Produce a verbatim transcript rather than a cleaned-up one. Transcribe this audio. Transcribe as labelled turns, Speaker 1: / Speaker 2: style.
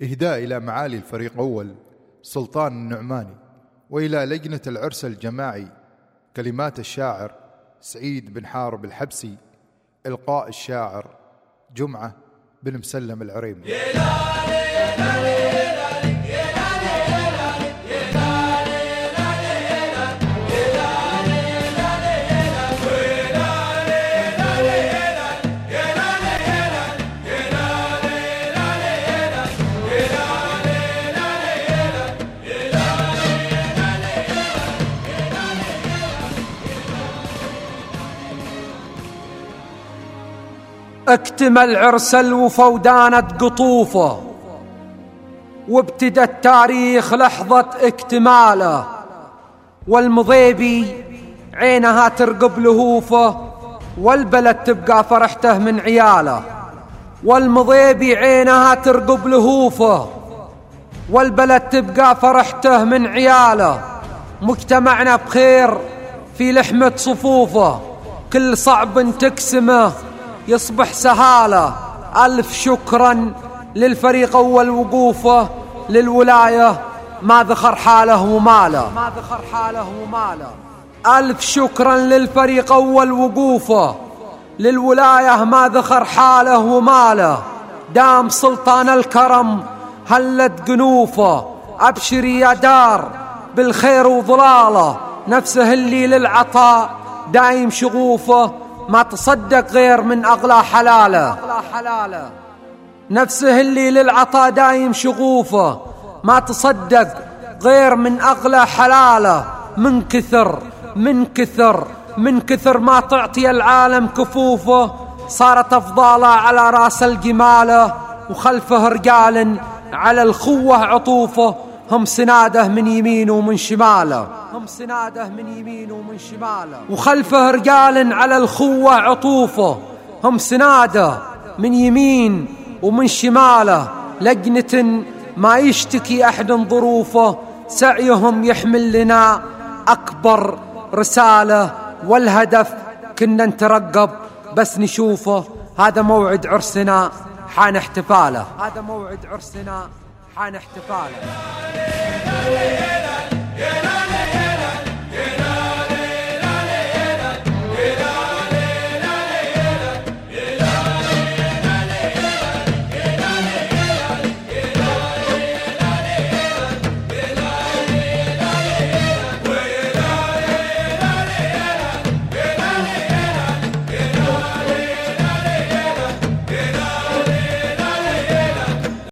Speaker 1: إهداء إلى معالي الفريق أول سلطان النعماني، وإلى لجنة العرس الجماعي. كلمات الشاعر سعيد بن حارب الحبسي، إلقاء الشاعر جمعة بن مسلم العريمي.
Speaker 2: اكتمل عرس الوفودانت قطوفه، وابتدى التاريخ لحظة اكتماله، والمضيبي عينها ترقب لهوفه، والبلد تبقى فرحته من عياله. والمضيبي عينها ترقب لهوفه، والبلد تبقى فرحته من عياله. مجتمعنا بخير في لحمة صفوفه، كل صعب تقسمه يصبح سهالة. ألف شكرا للفريق أول وقوفه، للولاية ما ذخر حاله وماله. ما ذخر حاله وماله. ألف شكرا للفريق أول وقوفه، للولاية ما ذخر حاله وماله. دام سلطان الكرم هلت قنوفه، أبشري يا دار بالخير وظلاله. نفسه اللي للعطاء دايم شغوفه، ما تصدق غير من أغلى حلاله. نفسه اللي للعطاء دايم شغوفه، ما تصدق غير من أغلى حلاله. من كثر من كثر من كثر ما تعطي العالم كفوفه، صارت أفضاله على راس الجماله، وخلفه رجال على الخوة عطوفه، هم سناده من يمين ومن شماله. هم سناده من يمين ومن شماله. وخلفه رجال على الخوة عطوفه، هم سناده من يمين ومن شماله. لجنة ما يشتكي أحد ظروفه، سعيهم يحمل لنا أكبر رسالة، والهدف كنا نترقب بس نشوفه. هذا موعد عرسنا حان احتفاله. هذا موعد عرسنا حان احتفاله.